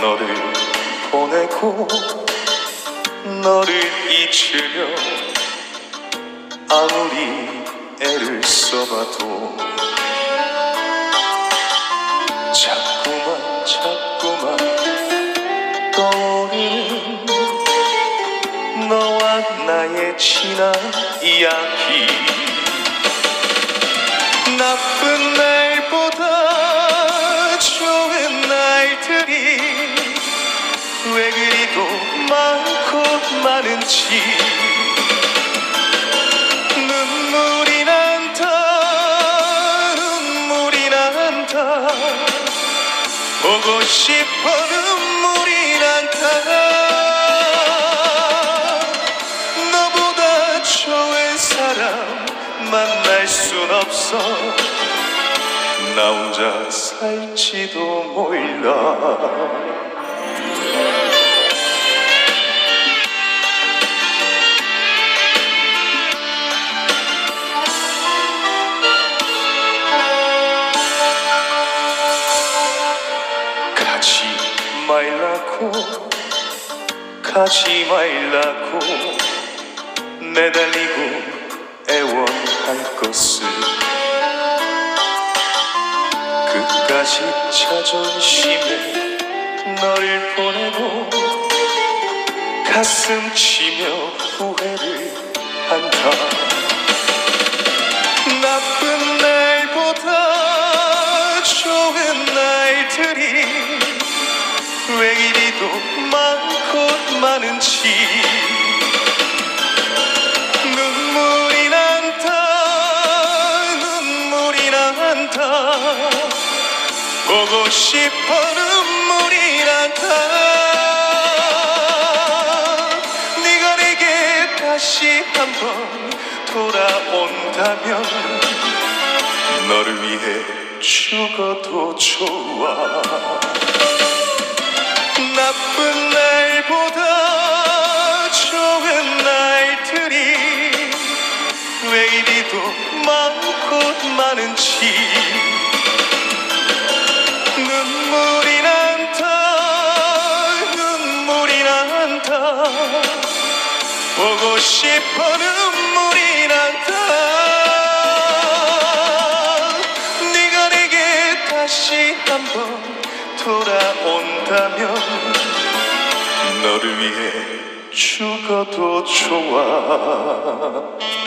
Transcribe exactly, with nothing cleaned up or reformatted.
너를 보내고 너를 잊으려 아무리 애를 써봐도 자꾸만 자꾸만 떠오르는 너와 나의 지난 이야기. 나쁜 날보다 좋은 날들이 왜 그리도 많고 많은지 눈물이 난다 눈물이 난다 보고 싶어 눈물이 난다. 너보다 좋은 사람 만날 순 없어. 나 혼자 살지도 몰라. 가지 말라고 가지 말라고 매달리고 애원할 것을 끝까지 자존심에 너를 보내고 가슴 치며 후회를 한다. 나쁜 날보다 좋은 날들이 왜 이리도 많고 많은지 눈물이 난다 눈물이 난다 보고 싶어 눈물이 난다. 네가 내게 다시 한번 돌아온다면 너를 위해 죽어도 좋아. 나쁜 날보다 좋은 날들이 왜 이리도 많고 많은지 눈물이 난다 눈물이 난다 보고 싶어 눈물이 난다. 네가 내게 다시 한번 돌아온다면 너를 위해 죽어도 좋아.